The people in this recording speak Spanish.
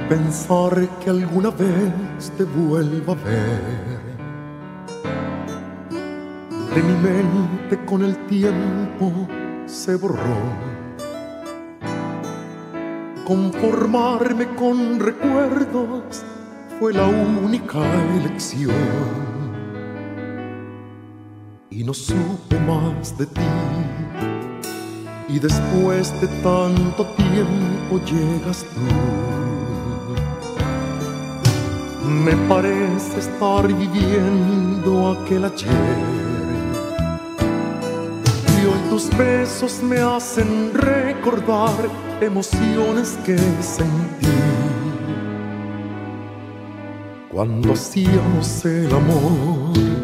Pensar que alguna vez te vuelva a ver. De mi mente con el tiempo se borró. Conformarme con recuerdos fue la única elección. Y no supe más de ti. Y después de tanto tiempo llegas tú. Me parece estar viviendo aquel ayer. Y hoy tus besos me hacen recordar emociones que sentí cuando hacíamos el amor.